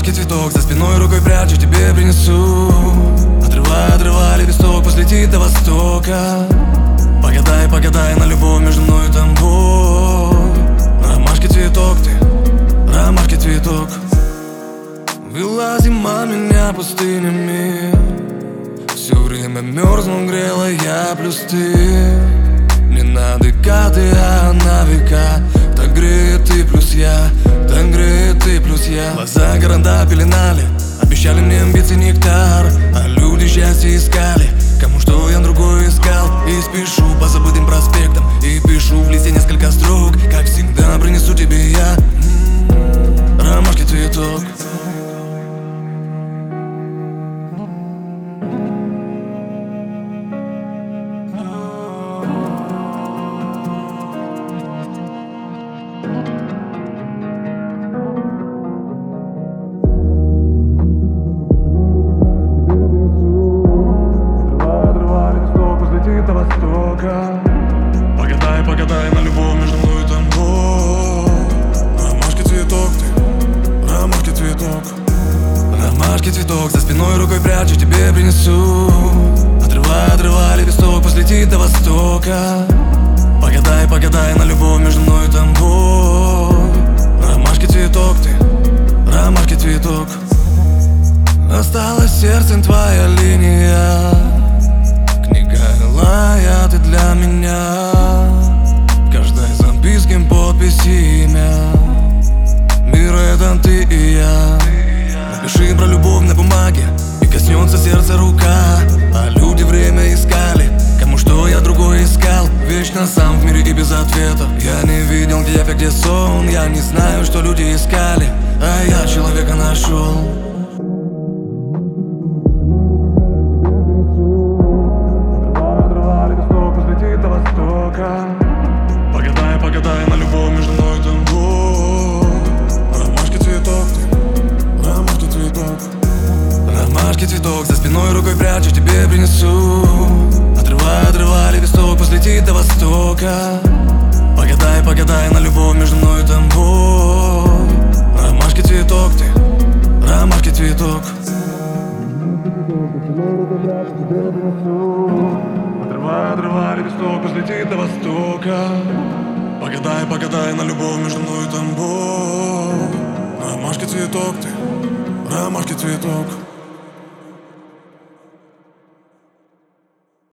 ромашки цветок, за спиной рукой прячу, тебе принесу. Отрывай лепесток, пусть летит до востока. Погадай, погадай на любовь между мной и тобой. Ромашки цветок ты, ромашки цветок. Вела зима меня пустынями, все время мерзну, грела я плюс ты. Не на декады, а на века. Так греет ты плюс я, так греет ты плюс я. Глаза города пеленали, обещали мне амбиции нектар, а люди счастье искали. Кому что я другое искал. И спешу по забытым проспектам, и пишу в листе несколько строк. Как всегда принесу тебе я ромашки цветок. До востока. Погадай, погадай на любовь между мной и тобой. Ромашки цветок ты, ромашки цветок. Ромашки цветок, за спиной рукой прячу, тебе принесу. Отрывай лепесток, пусть летит до востока. Погадай, погадай на любовь между мной и тобой. Ромашки цветок ты, ромашки цветок. Осталась сердцем твоя линия, ты для меня. В каждой записке подпись имя. Мир — это ты и я. Напиши про любовь на бумаге, и коснется сердца рука. А люди время искали, кому что я другое искал. Вечно сам в мире и без ответа. Я не видел, где я, где сон. Я не знаю, что люди искали, а я человека нашел. Погадай, погадай на любовь между мной и тобой. Ромашки цветок ты, ромашки цветок. Ромашки цветок, за спиной рукой прячу, тебе принесу. Отрывай лепесток, пусть летит до востока. Погадай, погадай на любовь между мной и тобой. Ромашки цветок ты, ромашки цветок. Отрывай лепесток, пусть летит до востока. Погадай, погадай на любовь между мной и тобой. Ромашки цветок ты, ромашки цветок.